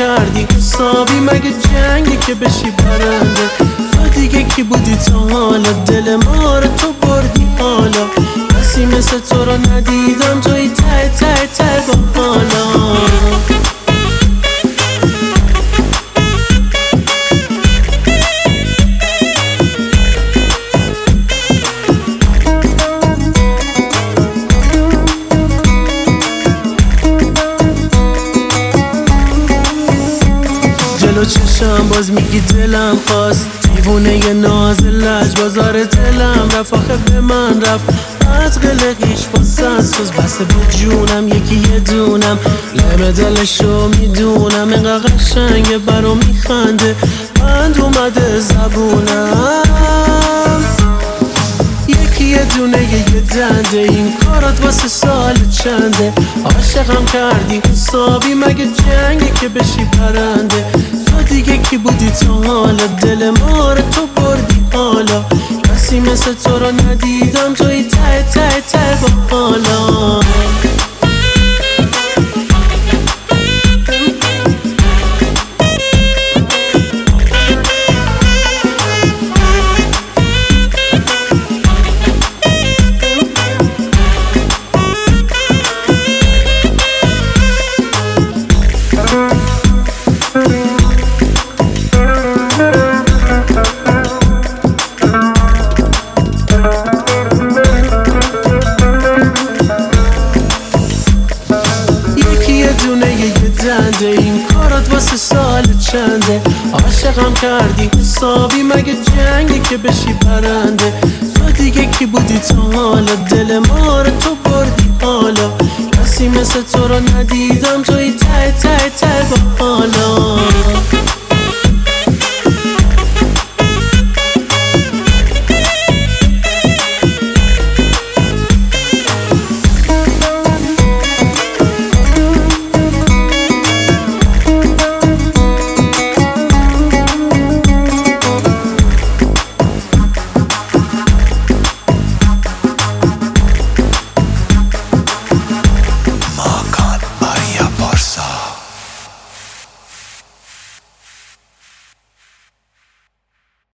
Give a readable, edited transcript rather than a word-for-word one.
کردی حسابی، مگه جنگی که بشی برنده؟ تو دیگه کی بودی تا حالا؟ دل ما رو تو بردی حالا، کسی مثل تو رو ندیدم، توی ته ته ته با حالا. جلو چشم باز میگی دلم خواست، دیوونه ی ناز لج بازار دلم رفت، آخه به من رفت از قلقیش با سنسوز بسته به جونم، یکی یه دونم لب دلشو میدونم، اینقدر قشنگه برام میخنده بند اومده زبونم، یکی یه دونه یه دنده، این کارات واسه سال چنده؟ عاشقم کردی حسابی، مگه جنگی که بشی پرنده؟ تو دیگه کی بودی تا حالا؟ دل ما رو تو بردی حالا، کسی مثل تو رو ندیدم، توی ته ته ته با حالا. این کارات واسه سال چنده؟ عاشقم کردی حسابی، مگه جنگی که بشی پرنده؟ تو دیگه کی بودی تا حالا؟ دل ما رو تو بردی حالا، کسی مثل تو رو ندیدم، توی ته ته ته با حالا.